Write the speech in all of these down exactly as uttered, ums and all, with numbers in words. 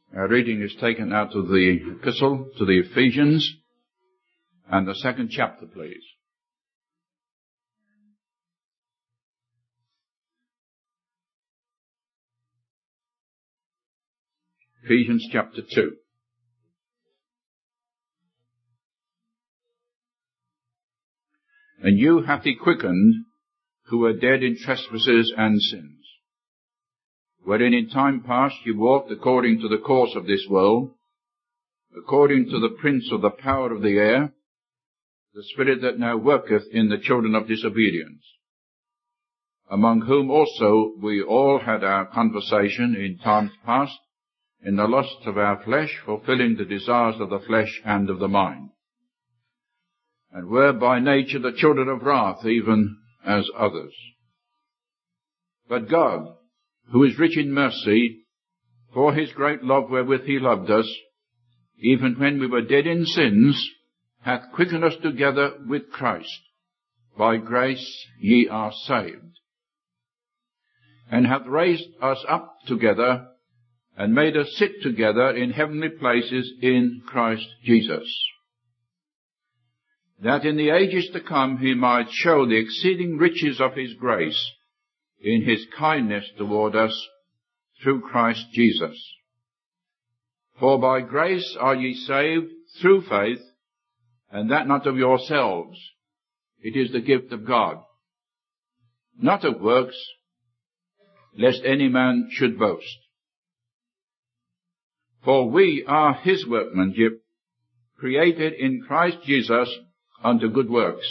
Our reading is taken out of the epistle to the Ephesians, and the second chapter, please. Ephesians chapter two. And you hath he quickened, who were dead in trespasses and sins, wherein in time past you walked according to the course of this world, according to the prince of the power of the air, the spirit that now worketh in the children of disobedience, among whom also we all had our conversation in times past, in the lusts of our flesh, fulfilling the desires of the flesh and of the mind, and were by nature the children of wrath, even as others. But God, who is rich in mercy, for his great love wherewith he loved us, even when we were dead in sins, hath quickened us together with Christ. By grace ye are saved, and hath raised us up together, and made us sit together in heavenly places in Christ Jesus, that in the ages to come he might show the exceeding riches of his grace in his kindness toward us through Christ Jesus. For by grace are ye saved through faith, and that not of yourselves. It is the gift of God, not of works, lest any man should boast. For we are his workmanship, created in Christ Jesus unto good works,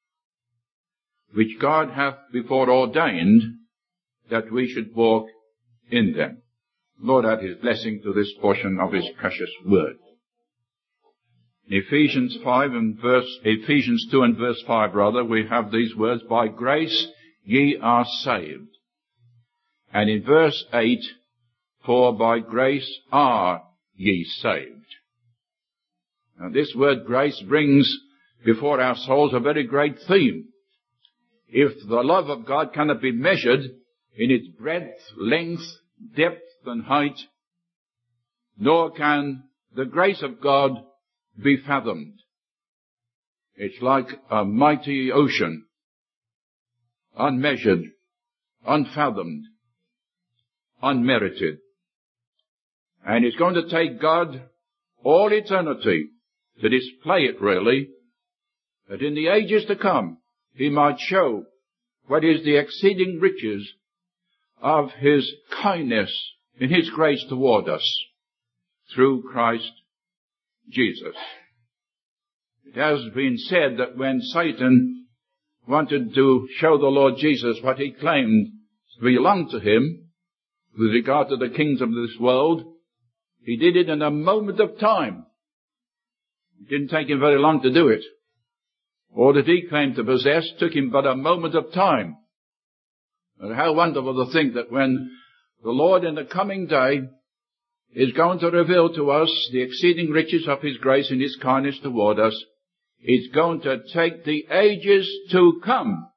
which God hath before ordained that we should walk in them. Lord, add his blessing to this portion of his precious word. In Ephesians five and verse, Ephesians two and verse five rather, we have these words, by grace ye are saved. And in verse eight, for by grace are ye saved. Now this word grace brings before our souls a very great theme. If the love of God cannot be measured in its breadth, length, depth, and height, nor can the grace of God be fathomed. It's like a mighty ocean, unmeasured, unfathomed, unmerited. And it's going to take God all eternity to display it really, that in the ages to come he might show what is the exceeding riches of his kindness in his grace toward us through Christ Jesus. It has been said that when Satan wanted to show the Lord Jesus what he claimed belonged to him with regard to the kings of this world, he did it in a moment of time. It didn't take him very long to do it. All that he claimed to possess took him but a moment of time. And how wonderful to think that when the Lord in the coming day is going to reveal to us the exceeding riches of his grace and his kindness toward us, it's going to take the ages to come.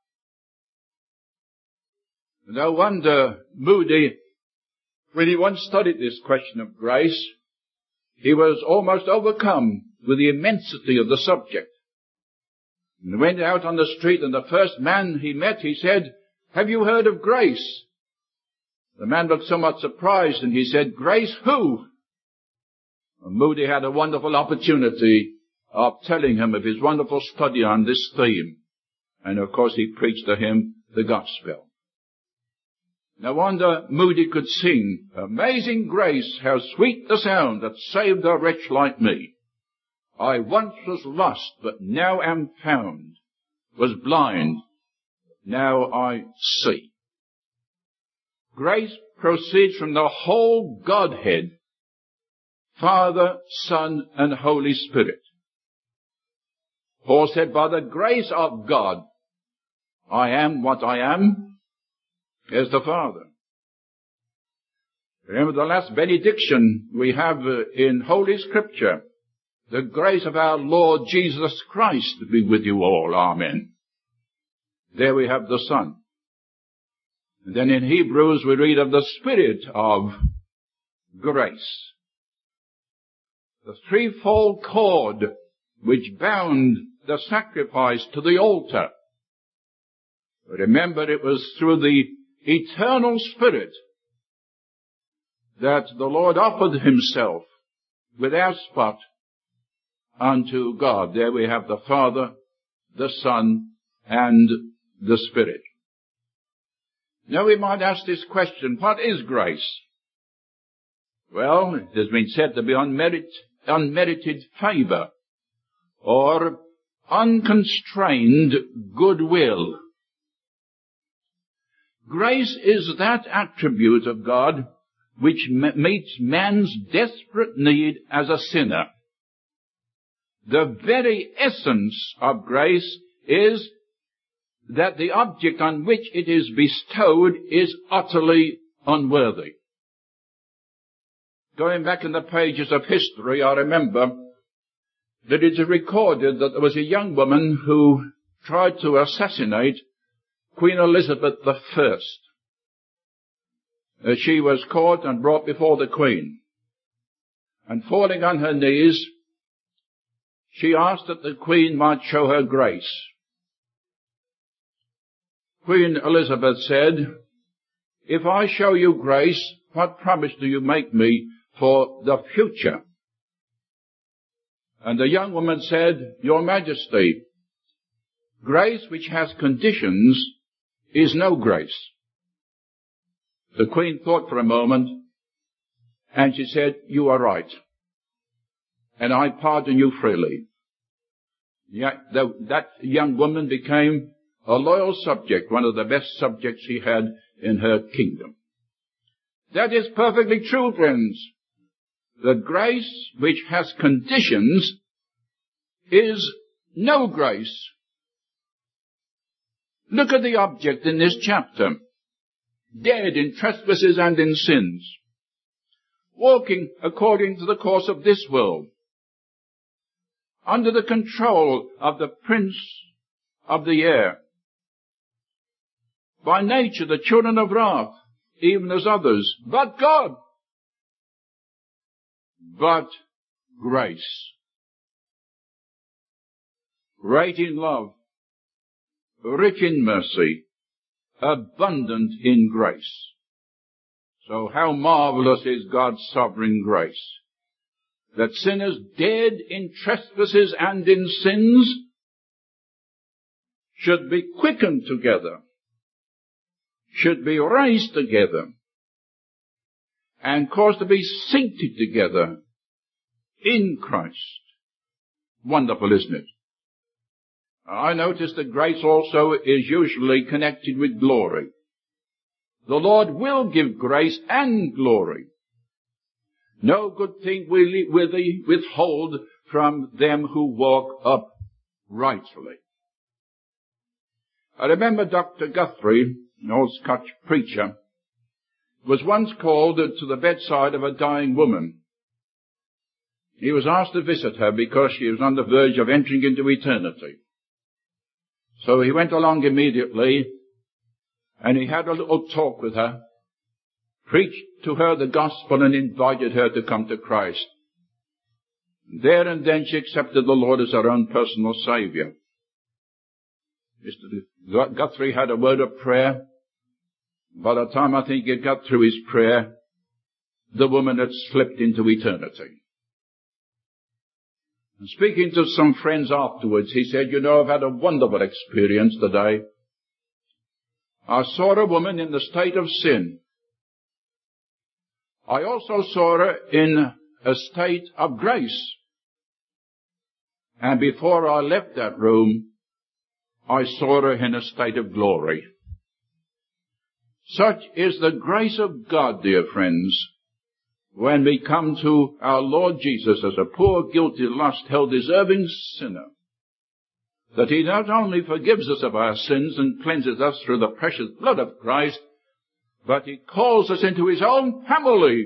No wonder Moody, when he once studied this question of grace, he was almost overcome with the immensity of the subject. And he went out on the street, and the first man he met, he said, have you heard of grace? The man looked somewhat surprised, and he said, grace who? And Moody had a wonderful opportunity of telling him of his wonderful study on this theme. And of course he preached to him the gospel. No wonder Moody could sing, amazing grace, how sweet the sound that saved a wretch like me. I once was lost, but now am found, was blind, now I see. Grace proceeds from the whole Godhead, Father, Son, and Holy Spirit. Paul said, by the grace of God, I am what I am, as the Father. Remember the last benediction we have in Holy Scripture. The grace of our Lord Jesus Christ be with you all. Amen. There we have the Son. And then in Hebrews we read of the Spirit of grace. the threefold cord which bound the sacrifice to the altar. Remember, it was through the eternal Spirit that the Lord offered himself without spot unto God. There we have the Father, the Son, and the Spirit. Now we might ask this question, what is grace? Well, it has been said to be unmerit, unmerited favor, or unconstrained goodwill. Grace is that attribute of God which meets man's desperate need as a sinner. The very essence of grace is that the object on which it is bestowed is utterly unworthy. Going back in the pages of history, I remember that it is recorded that there was a young woman who tried to assassinate Queen Elizabeth the First. Uh, she was caught and brought before the Queen. And falling on her knees, she asked that the Queen might show her grace. Queen Elizabeth said, "If I show you grace, what promise do you make me for the future?" And the young woman said, "Your Majesty, grace which has conditions is no grace." The Queen thought for a moment, and she said, "You are right, and I pardon you freely." Yet that young woman became a loyal subject, one of the best subjects she had in her kingdom. That is perfectly true, friends. The grace which has conditions is no grace. Look at the object in this chapter. Dead in trespasses and in sins, walking according to the course of this world, under the control of the prince of the air, by nature the children of wrath, even as others, but God, but grace, great in love, rich in mercy, abundant in grace. So how marvelous is God's sovereign grace, that sinners dead in trespasses and in sins should be quickened together, should be raised together, and caused to be seated together in Christ. Wonderful, isn't it? I notice that grace also is usually connected with glory. The Lord will give grace and glory. No good thing will he withhold from them who walk uprightly. I remember Doctor Guthrie, an old Scotch preacher, was once called to the bedside of a dying woman. He was asked to visit her because she was on the verge of entering into eternity. So he went along immediately, and he had a little talk with her, preached to her the gospel, and invited her to come to Christ. There and then she accepted the Lord as her own personal Savior. Mister Guthrie had a word of prayer. By the time I think he got through his prayer, the woman had slipped into eternity. And speaking to some friends afterwards, he said, "You know, I've had a wonderful experience today. I saw a woman in the state of sin. I also saw her in a state of grace. And before I left that room, I saw her in a state of glory." Such is the grace of God, dear friends, when we come to our Lord Jesus as a poor, guilty, lost, hell-deserving sinner, that he not only forgives us of our sins and cleanses us through the precious blood of Christ, but he calls us into his own family,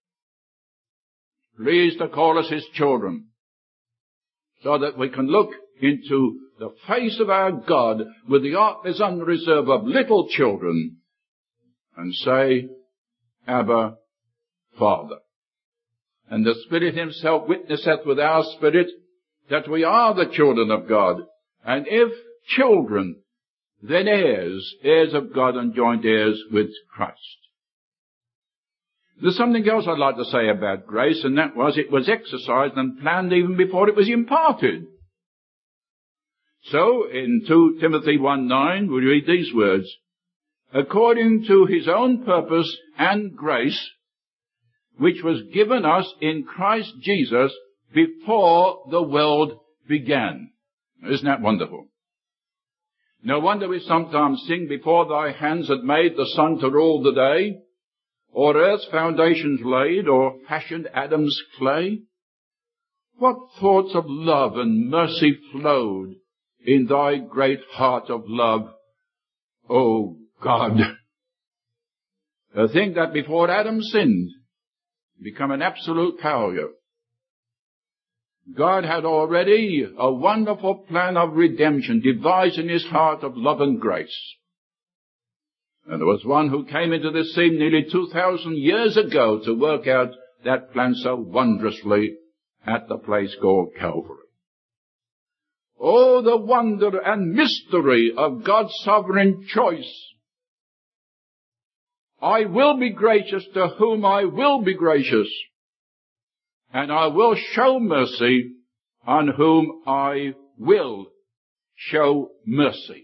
pleased to call us his children, so that we can look into the face of our God with the artless unreserve of little children and say, "Abba, Father." And the Spirit himself witnesseth with our spirit that we are the children of God. And if children, then heirs, heirs of God and joint heirs with Christ. There's something else I'd like to say about grace, and that was it was exercised and planned even before it was imparted. So, in two Timothy one nine, we read these words, according to his own purpose and grace, which was given us in Christ Jesus before the world began. Isn't that wonderful? No wonder we sometimes sing, before thy hands had made the sun to rule the day, or earth's foundations laid, or fashioned Adam's clay. What thoughts of love and mercy flowed in thy great heart of love, O God. A thing that before Adam sinned, become an absolute power. God had already a wonderful plan of redemption devised in his heart of love and grace. And there was one who came into this scene nearly two thousand years ago to work out that plan so wondrously at the place called Calvary. Oh, the wonder and mystery of God's sovereign choice. I will be gracious to whom I will be gracious, and I will show mercy on whom I will show mercy.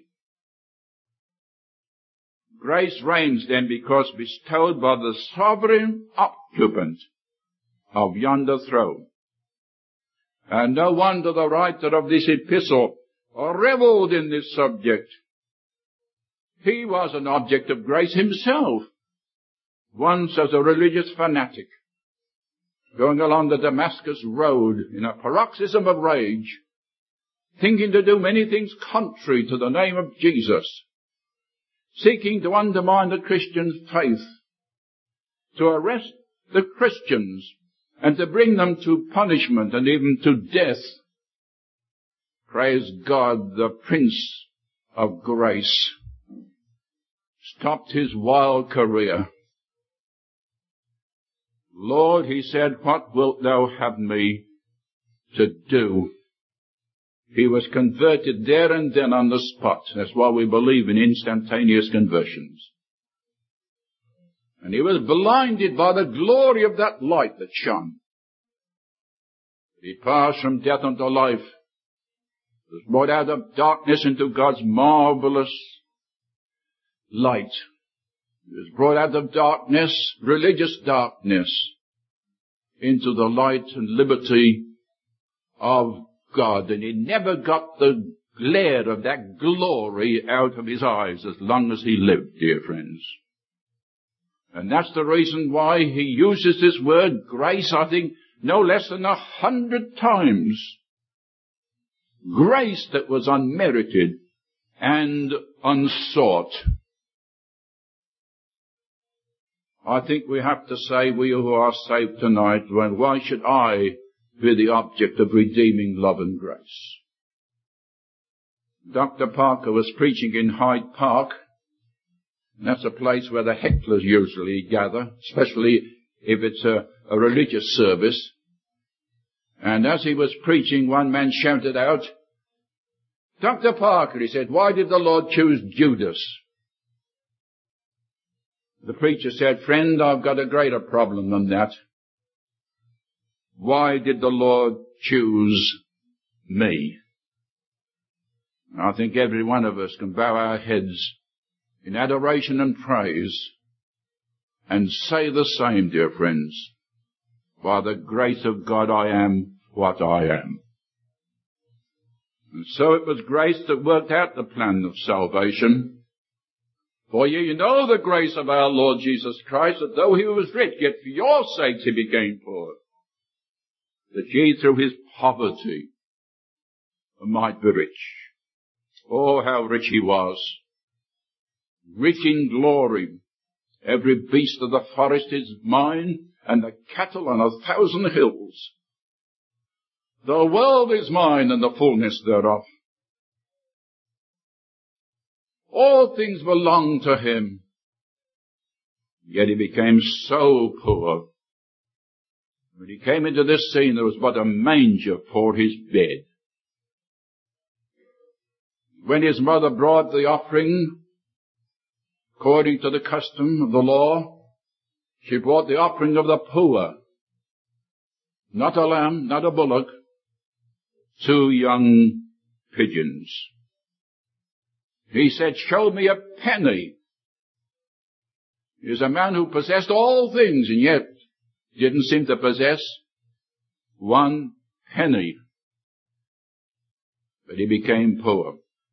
Grace reigns then because bestowed by the sovereign occupant of yonder throne. And no wonder the writer of this epistle revelled in this subject. He was an object of grace himself, once as a religious fanatic, going along the Damascus road in a paroxysm of rage, thinking to do many things contrary to the name of Jesus, seeking to undermine the Christian faith, to arrest the Christians, and to bring them to punishment and even to death. Praise God, the Prince of Grace stopped his wild career. Lord, he said, what wilt thou have me to do? He was converted there and then on the spot. That's why we believe in instantaneous conversions. And he was blinded by the glory of that light that shone. He passed from death unto life. He was brought out of darkness into God's marvelous light. He was brought out of darkness, religious darkness, into the light and liberty of God. And he never got the glare of that glory out of his eyes as long as he lived, dear friends. And that's the reason why he uses this word grace, I think, no less than a hundred times. Grace that was unmerited and unsought. I think we have to say, we who are saved tonight, well, why should I be the object of redeeming love and grace? Doctor Parker was preaching in Hyde Park. That's a place where the hecklers usually gather, especially if it's a, a religious service. And as he was preaching, one man shouted out, Doctor Parker, he said, why did the Lord choose Judas? The preacher said, friend, I've got a greater problem than that. Why did the Lord choose me? I think every one of us can bow our heads in adoration and praise and say the same, dear friends. By the grace of God I am what I am. And so it was grace that worked out the plan of salvation. For ye know the grace of our Lord Jesus Christ, that though he was rich, yet for your sakes he became poor, that ye through his poverty might be rich. Oh, how rich he was. Rich in glory. Every beast of the forest is mine, and the cattle on a thousand hills. The world is mine, and the fullness thereof. All things belong to him. Yet he became so poor When he came into this scene, there was but a manger for his bed. When his mother brought the offering, according to the custom of the law, she brought the offering of the poor. Not a lamb, not a bullock, two young pigeons. He said, show me a penny. He was a man who possessed all things and yet didn't seem to possess one penny. But he became poor.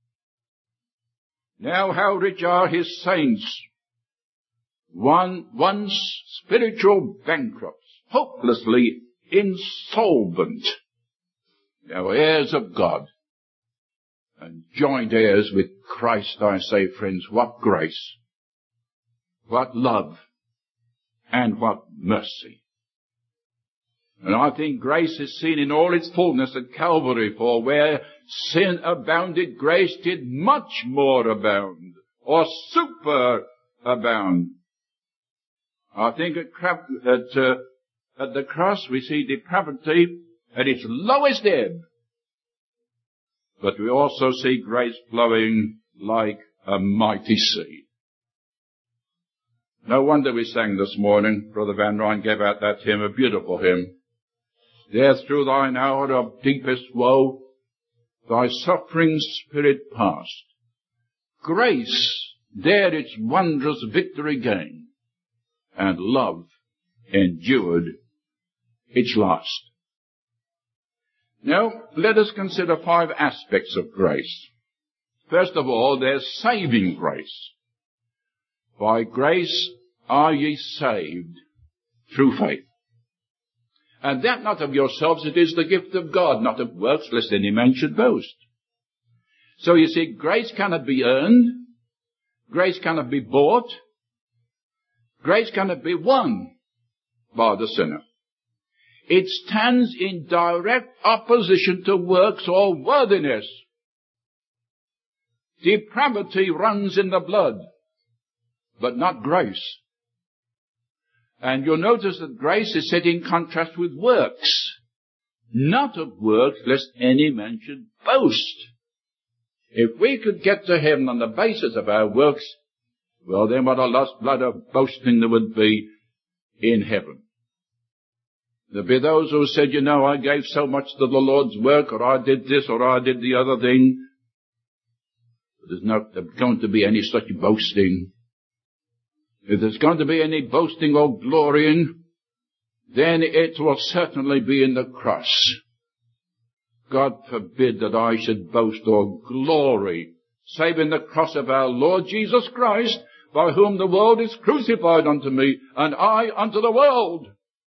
Now how rich are his saints? One, once spiritual bankrupts, hopelessly insolvent, now heirs of God, and joint heirs with Christ. I say, friends, what grace, what love, and what mercy. And I think grace is seen in all its fullness at Calvary, for where sin abounded, grace did much more abound, or superabound. I think at, at, uh, at the cross we see depravity at its lowest ebb, but we also see grace flowing like a mighty sea. No wonder we sang this morning. Brother Van Ryn gave out that hymn, a beautiful hymn. There through thine hour of deepest woe, thy suffering spirit passed. Grace dared its wondrous victory gain, and love endured its last. Now, let us consider five aspects of grace. First of all, there's saving grace. By grace are ye saved through faith. And that not of yourselves, it is the gift of God, not of works, lest any man should boast. So you see, grace cannot be earned. Grace cannot be bought. Grace cannot be won by the sinner. It stands in direct opposition to works or worthiness. Depravity runs in the blood, but not grace. And you'll notice that grace is set in contrast with works. Not of works, lest any man should boast. If we could get to heaven on the basis of our works, well then what a lost blood of boasting there would be in heaven. There'll be those who said, you know, I gave so much to the Lord's work, or I did this, or I did the other thing. But there's not going to be any such boasting. If there's going to be any boasting or glorying, then it will certainly be in the cross. God forbid that I should boast or glory, save in the cross of our Lord Jesus Christ, by whom the world is crucified unto me, and I unto the world.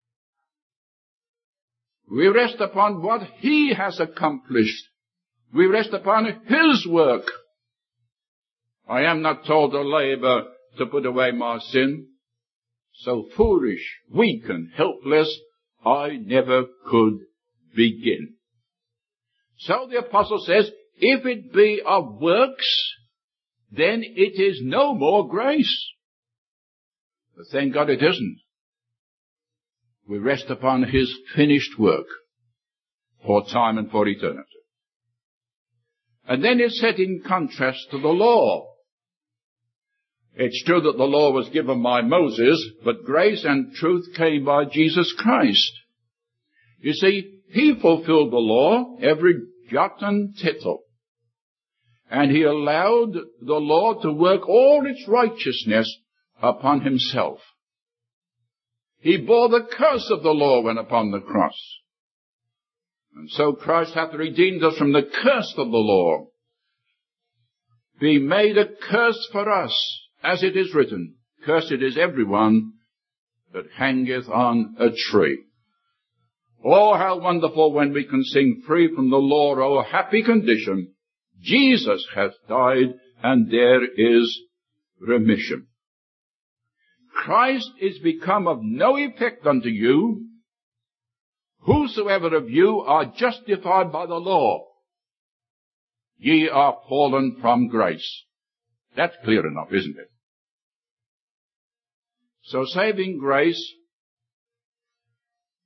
We rest upon what He has accomplished. We rest upon His work. I am not told to labor to put away my sin. So foolish, weak, and helpless, I never could begin. So the apostle says, if it be of works, then it is no more grace. But thank God it isn't. We rest upon His finished work for time and for eternity. And then it's set in contrast to the law. It's true that the law was given by Moses, but grace and truth came by Jesus Christ. You see, He fulfilled the law, every jot and tittle. And He allowed the law to work all its righteousness upon Himself. He bore the curse of the law when upon the cross. And so Christ hath redeemed us from the curse of the law, being made a curse for us, as it is written, cursed is everyone that hangeth on a tree. Oh, how wonderful when we can sing free from the law, oh, happy condition. Jesus hath died, and there is remission. Christ is become of no effect unto you, whosoever of you are justified by the law. Ye are fallen from grace. That's clear enough, isn't it? So saving grace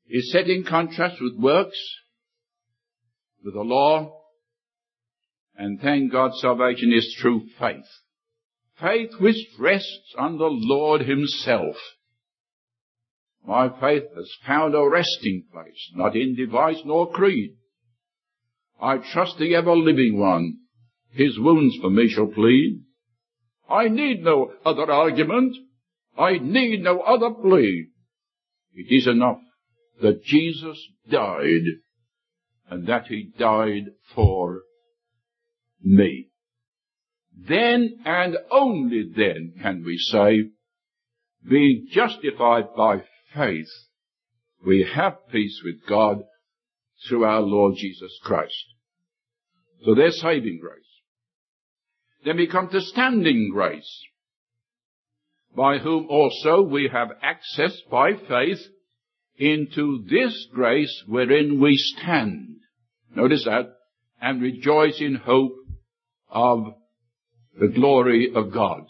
is set in contrast with works, with the law, and thank God salvation is through faith. Faith which rests on the Lord himself. My faith has found a resting place, not in device nor creed. I trust the ever-living one. His wounds for me shall plead. I need no other argument. I need no other plea. It is enough that Jesus died, and that he died for me. Then and only then can we say, being justified by faith, we have peace with God through our Lord Jesus Christ. So there's saving grace. Then we come to standing grace, by whom also we have access by faith into this grace wherein we stand. Notice that. And rejoice in hope of the glory of God.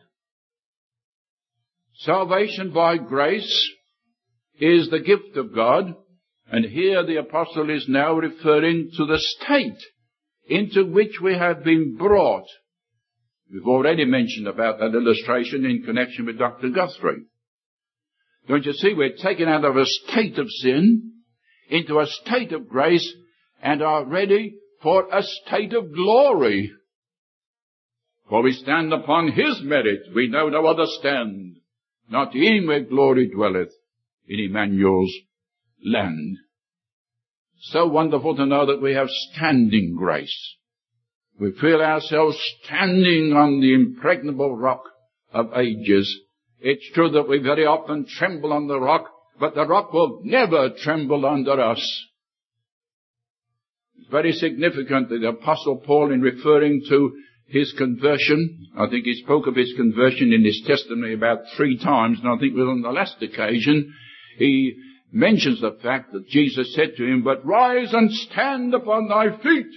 Salvation by grace is the gift of God, and here the apostle is now referring to the state into which we have been brought. We've already mentioned about that illustration in connection with Doctor Guthrie. Don't you see, we're taken out of a state of sin into a state of grace and are ready for a state of glory. For we stand upon his merit, we know no other stand, not in where glory dwelleth, in Emmanuel's land. So wonderful to know that we have standing grace. We feel ourselves standing on the impregnable rock of ages. It's true that we very often tremble on the rock, but the rock will never tremble under us. It's very significant that the Apostle Paul, in referring to his conversion, I think he spoke of his conversion in his testimony about three times, and I think on the last occasion he mentions the fact that Jesus said to him, "But rise and stand upon thy feet."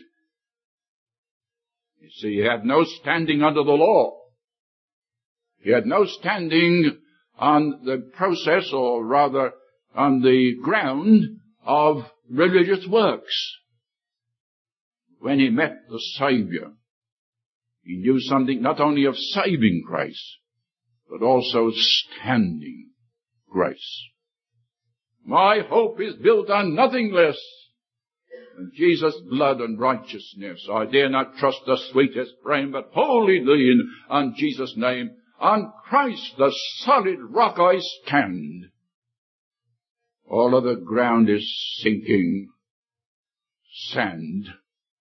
You see, he had no standing under the law. He had no standing on the process, or rather on the ground of religious works. When he met the Saviour, he knew something not only of saving grace, but also standing grace. My hope is built on nothing less than Jesus' blood and righteousness. I dare not trust the sweetest frame, but wholly lean on Jesus' name. On Christ, the solid rock, I stand. All other ground is sinking sand.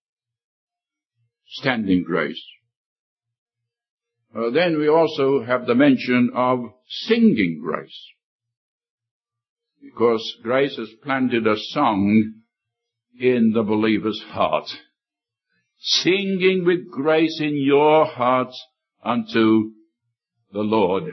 Standing grace. Uh, then we also have the mention of singing grace. Because grace has planted a song in the believer's heart. Singing with grace in your hearts unto the Lord.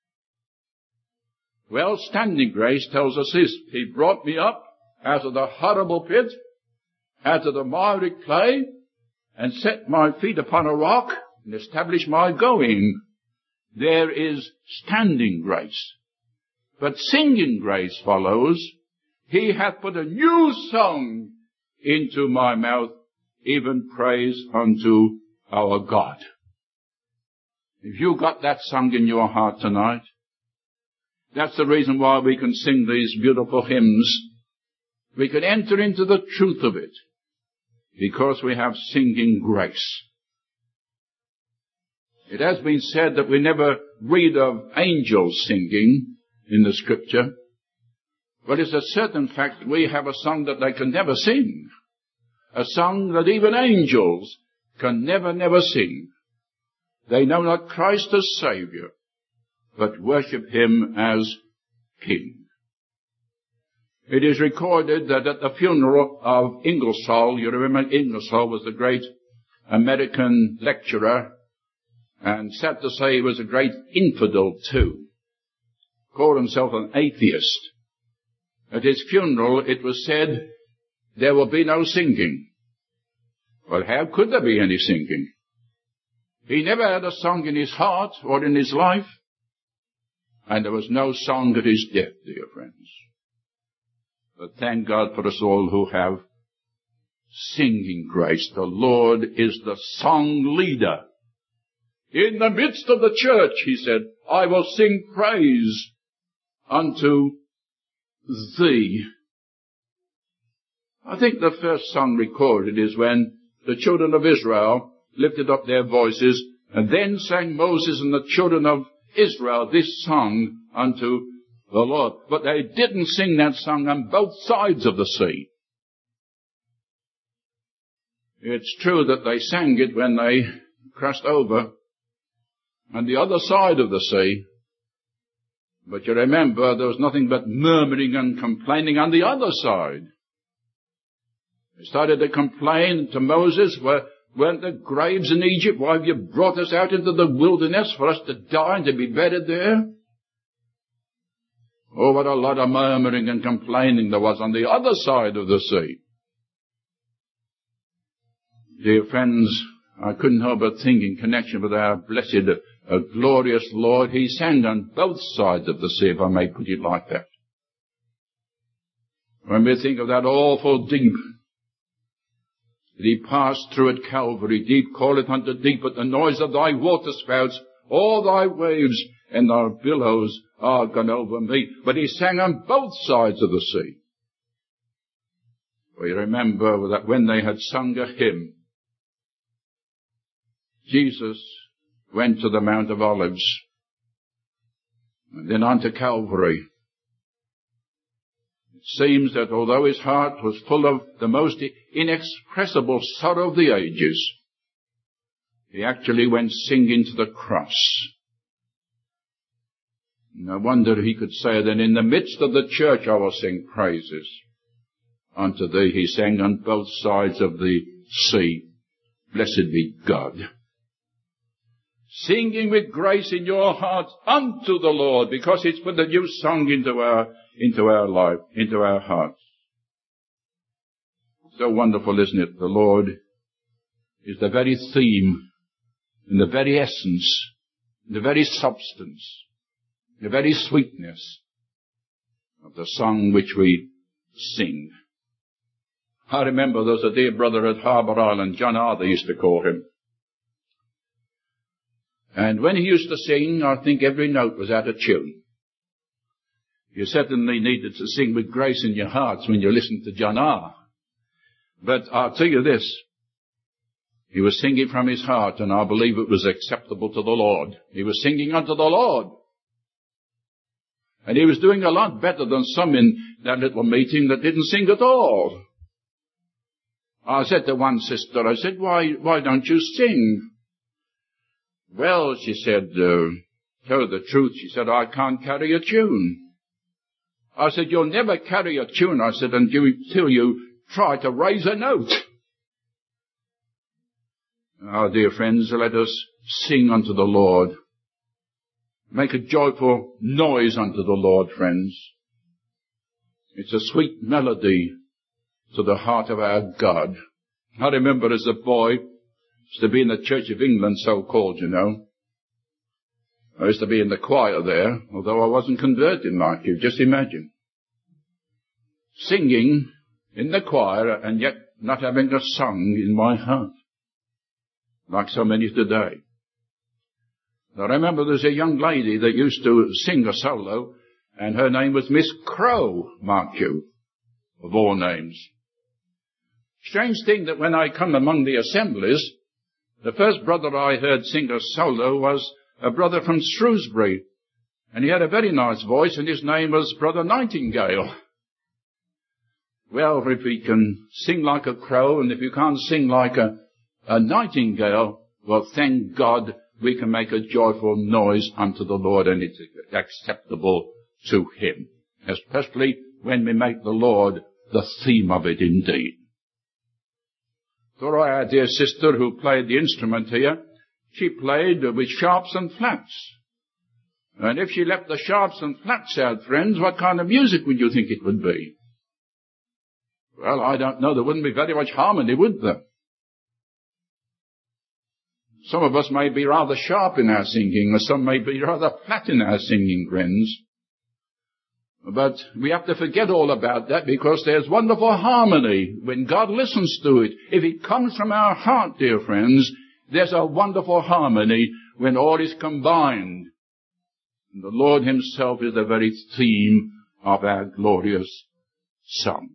Well, standing grace tells us this. He brought me up out of the horrible pit, out of the miry clay, and set my feet upon a rock, and established my going. There is standing grace. But singing grace follows. He hath put a new song into my mouth, even praise unto our God. If you got that song in your heart tonight, that's the reason why we can sing these beautiful hymns. We can enter into the truth of it, because we have singing grace. It has been said that we never read of angels singing in the Scripture, but it's a certain fact that we have a song that they can never sing, a song that even angels can never, never sing. They know not Christ as Saviour, but worship him as King. It is recorded that at the funeral of Ingersoll, you remember Ingersoll was the great American lecturer, and sad to say he was a great infidel too, called himself an atheist. At his funeral it was said, there will be no singing. Well, how could there be any singing? He never had a song in his heart or in his life, and there was no song at his death, dear friends. But thank God for us all who have singing grace. The Lord is the song leader. In the midst of the church, he said, I will sing praise unto thee. I think the first song recorded is when the children of Israel lifted up their voices, and then sang Moses and the children of Israel this song unto the Lord. But they didn't sing that song on both sides of the sea. It's true that they sang it when they crossed over on the other side of the sea. But you remember, there was nothing but murmuring and complaining on the other side. They started to complain to Moses, Where, weren't there graves in Egypt? Why have you brought us out into the wilderness for us to die and to be buried there? Oh, what a lot of murmuring and complaining there was on the other side of the sea. Dear friends, I couldn't help but think in connection with our blessed, uh, glorious Lord, he sang on both sides of the sea, if I may put it like that. When we think of that awful deep that he passed through at Calvary, deep calleth unto deep at the noise of thy waterspouts, all thy waves and thy billows are gone over me. But he sang on both sides of the sea. We remember that when they had sung a hymn, Jesus went to the Mount of Olives, and then on to Calvary. It seems that although his heart was full of the most inexpressible sorrow of the ages, he actually went singing to the cross. No wonder he could say that in the midst of the church I will sing praises unto thee. He sang on both sides of the sea. Blessed be God. Singing with grace in your heart unto the Lord, because it's put a new song into our, into our life, into our hearts. So wonderful, isn't it? The Lord is the very theme, and the very essence, the very substance, the very sweetness of the song which we sing. I remember there was a dear brother at Harbour Island, John R. they used to call him. And when he used to sing, I think every note was out of tune. You certainly needed to sing with grace in your hearts when you listened to John R. But I'll tell you this, he was singing from his heart, and I believe it was acceptable to the Lord. He was singing unto the Lord. And he was doing a lot better than some in that little meeting that didn't sing at all. I said to one sister, I said, why, why don't you sing? Well, she said, uh, tell her the truth. She said, I can't carry a tune. I said, you'll never carry a tune, I said, until you try to raise a note. Our dear friends, let us sing unto the Lord. Make a joyful noise unto the Lord, friends. It's a sweet melody to the heart of our God. I remember as a boy, I used to be in the Church of England, so-called, you know. I used to be in the choir there, although I wasn't converted like you, just imagine. Singing in the choir and yet not having a song in my heart, like so many today. I remember there's a young lady that used to sing a solo, and her name was Miss Crow, mark you, of all names. Strange thing that when I come among the assemblies, the first brother I heard sing a solo was a brother from Shrewsbury, and he had a very nice voice, and his name was Brother Nightingale. Well, if he can sing like a crow, and if you can't sing like a, a nightingale, well, thank God we can make a joyful noise unto the Lord, and it's acceptable to him, especially when we make the Lord the theme of it indeed. So our dear sister who played the instrument here, she played with sharps and flats. And if she left the sharps and flats out, friends, what kind of music would you think it would be? Well, I don't know. There wouldn't be very much harmony, would there? Some of us may be rather sharp in our singing, or some may be rather flat in our singing, friends. But we have to forget all about that, because there's wonderful harmony when God listens to it. If it comes from our heart, dear friends, there's a wonderful harmony when all is combined. And the Lord himself is the very theme of our glorious song.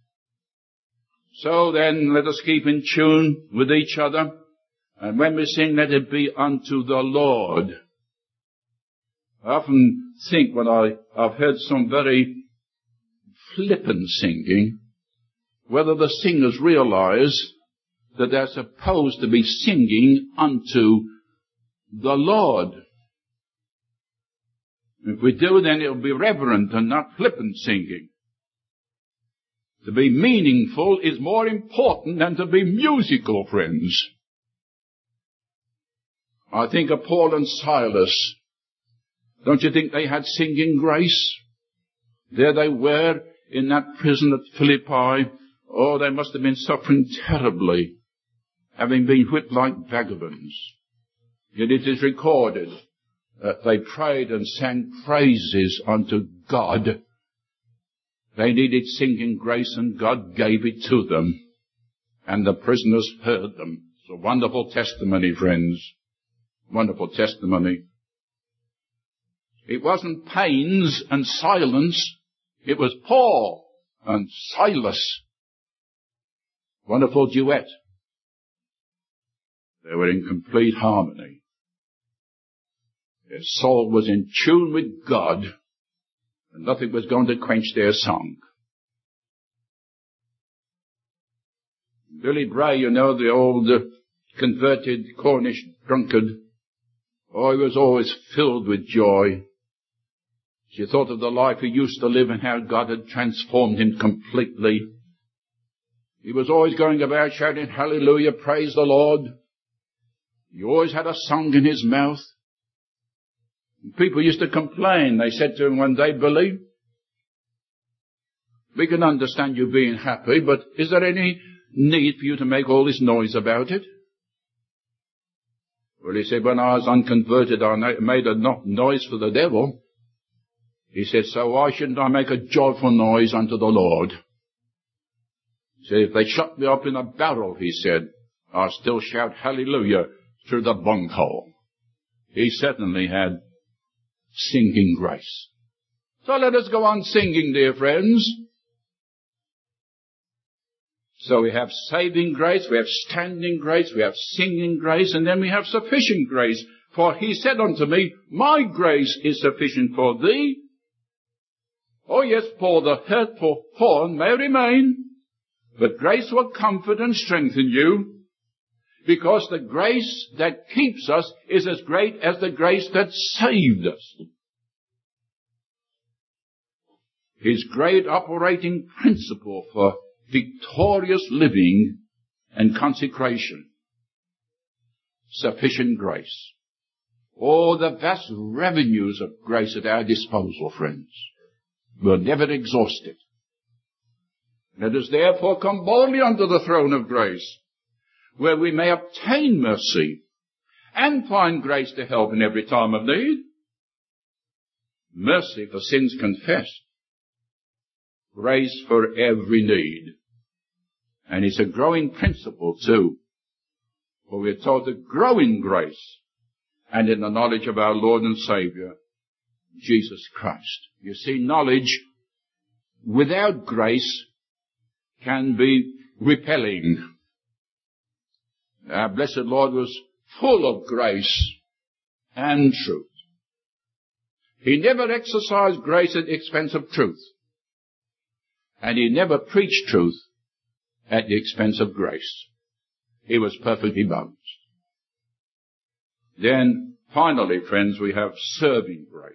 So then, let us keep in tune with each other. And when we sing, let it be unto the Lord. I often think when I, I've heard some very flippant singing, whether the singers realize that they're supposed to be singing unto the Lord. If we do, then it'll be reverent and not flippant singing. To be meaningful is more important than to be musical, friends. I think of Paul and Silas. Don't you think they had singing grace? There they were in that prison at Philippi. Oh, they must have been suffering terribly, having been whipped like vagabonds. Yet it is recorded that they prayed and sang praises unto God. They needed singing grace, and God gave it to them. And the prisoners heard them. It's a wonderful testimony, friends. Wonderful testimony. It wasn't pains and silence. It was Paul and Silas. Wonderful duet. They were in complete harmony. Their soul was in tune with God, and nothing was going to quench their song. Billy Bray, you know, the old uh, converted Cornish drunkard, oh, he was always filled with joy. She thought of the life he used to live and how God had transformed him completely. He was always going about shouting, hallelujah, praise the Lord. He always had a song in his mouth. And people used to complain. They said to him one day, Billy, we can understand you being happy, but is there any need for you to make all this noise about it? Well, he said, when I was unconverted, I made enough noise for the devil. He said, so why shouldn't I make a joyful noise unto the Lord? He said, if they shut me up in a barrel, he said, I'll still shout hallelujah through the bunghole. He certainly had singing grace. So let us go on singing, dear friends. So we have saving grace, we have standing grace, we have singing grace, and then we have sufficient grace. For he said unto me, my grace is sufficient for thee. Oh yes, for the hurtful thorn may remain, but grace will comfort and strengthen you, because the grace that keeps us is as great as the grace that saved us. His great operating principle for victorious living and consecration, sufficient grace. Oh, the vast revenues of grace at our disposal, friends. We'll never exhaust it. Let us therefore come boldly unto the throne of grace, where we may obtain mercy and find grace to help in every time of need. Mercy for sins confessed. Grace for every need. And it's a growing principle too. For we are told to grow in grace and in the knowledge of our Lord and Savior, Jesus Christ. You see, knowledge without grace can be repelling. Our blessed Lord was full of grace and truth. He never exercised grace at the expense of truth. And he never preached truth at the expense of grace. He was perfectly balanced. Then, finally, friends, we have serving grace.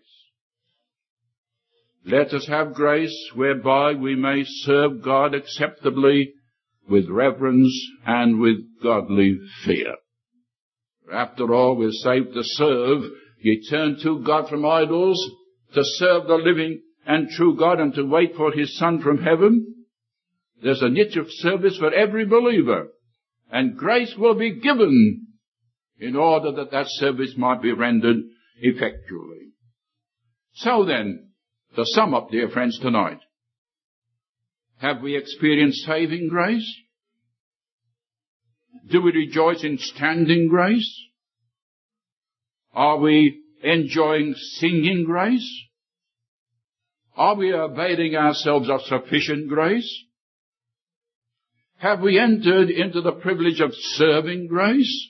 Let us have grace whereby we may serve God acceptably with reverence and with godly fear. After all, we're saved to serve. Ye turn to God from idols, to serve the living and true God, and to wait for his Son from heaven. There's a niche of service for every believer, and grace will be given in order that that service might be rendered effectually. So then, To sum up, dear friends, tonight, have we experienced saving grace? Do we rejoice in standing grace? Are we enjoying singing grace? Are we availing ourselves of sufficient grace? Have we entered into the privilege of serving grace?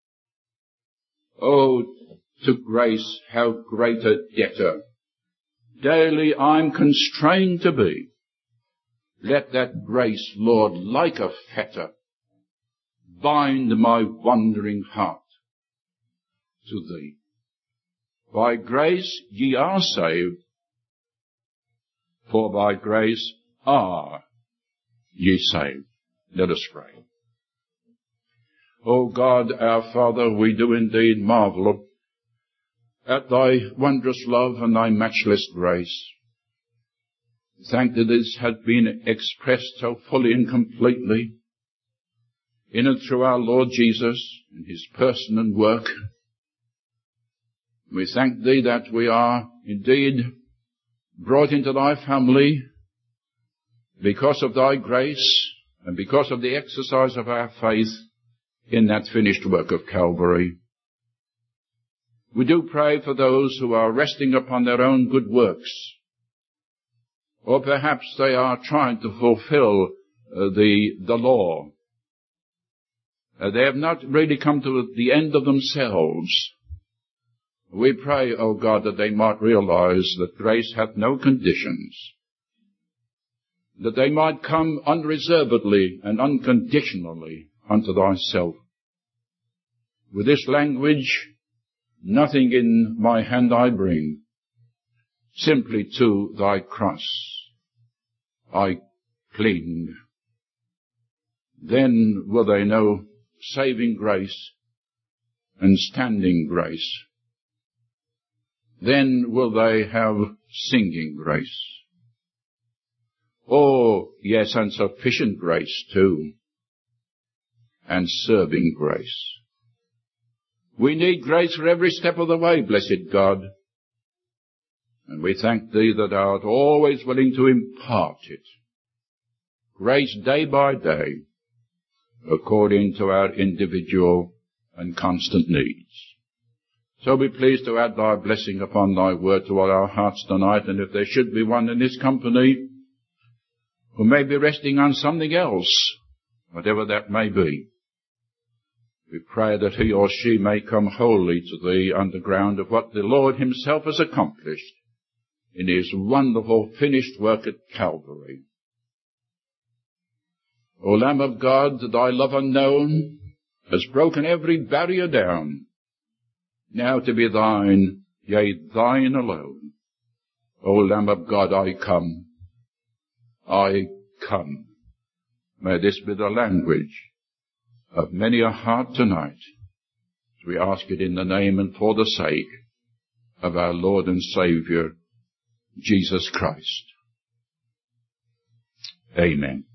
Oh, to grace, how great a debtor daily I'm constrained to be. Let that grace, Lord, like a fetter, bind my wandering heart to Thee. By grace ye are saved, for by grace are ye saved. Let us pray. O God, our Father, we do indeed marvel at Thy wondrous love and Thy matchless grace. Thank Thee this has been expressed so fully and completely in and through our Lord Jesus and His person and work. We thank Thee that we are indeed brought into Thy family because of Thy grace and because of the exercise of our faith in that finished work of Calvary. We do pray for those who are resting upon their own good works, or perhaps they are trying to fulfill uh, the, the law. Uh, they have not really come to the end of themselves. We pray, O God, that they might realize that grace hath no conditions, that they might come unreservedly and unconditionally unto Thyself. With this language, nothing in my hand I bring, simply to Thy cross I cling. Then will they know saving grace and standing grace. Then will they have singing grace. Oh, yes, and sufficient grace too, and serving grace. We need grace for every step of the way, blessed God. And we thank Thee that Thou art always willing to impart it. Grace day by day, according to our individual and constant needs. So be pleased to add Thy blessing upon Thy word to all our hearts tonight, and if there should be one in this company who may be resting on something else, whatever that may be, we pray that he or she may come wholly to Thee on the ground of what the Lord Himself has accomplished in His wonderful finished work at Calvary. O Lamb of God, Thy love unknown has broken every barrier down, now to be Thine, yea, Thine alone. O Lamb of God, I come, I come. May this be the language of many a heart tonight, as we ask it in the name and for the sake of our Lord and Saviour, Jesus Christ. Amen.